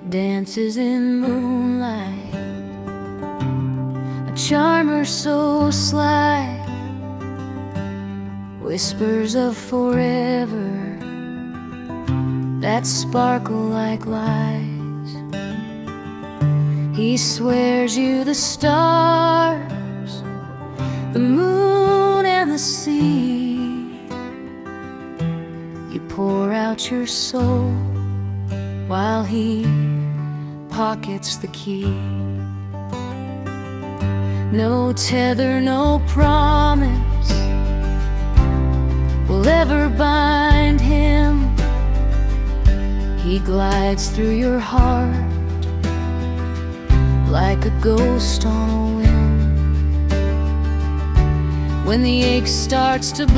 dances in moonlight, a charmer so sly, whispers of forever that sparkle like lies. He swears you the stars, the moon and the sea. You pour out your soul while he pockets the key. No tether, no promise will ever bind him. He glides through your heart like a ghost on a whim. When the ache starts to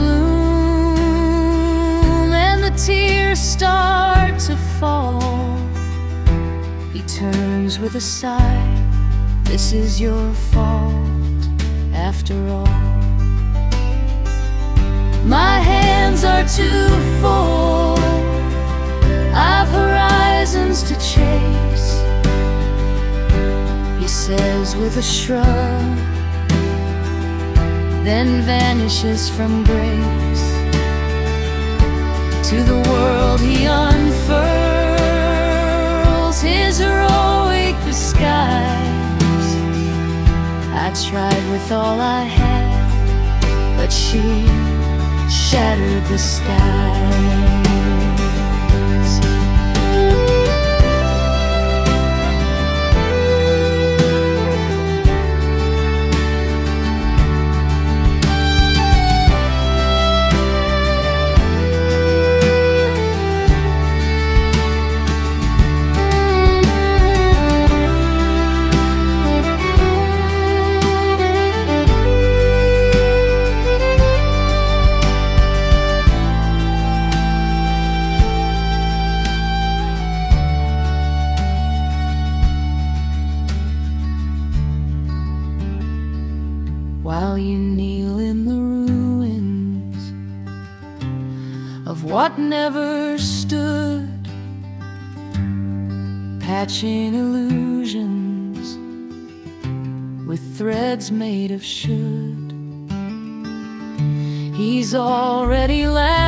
bloom and the tears start to fall, he turns with a sigh. This is your fault after all. My hands are too full, I've horizons to chase, he says with a shrug, then vanishes from grace. To the world he unfurls his heroic disguise. I tried with all I had, but she shattered the skies. While you kneel in the ruins of what never stood, patching illusions with threads made of should, he's already left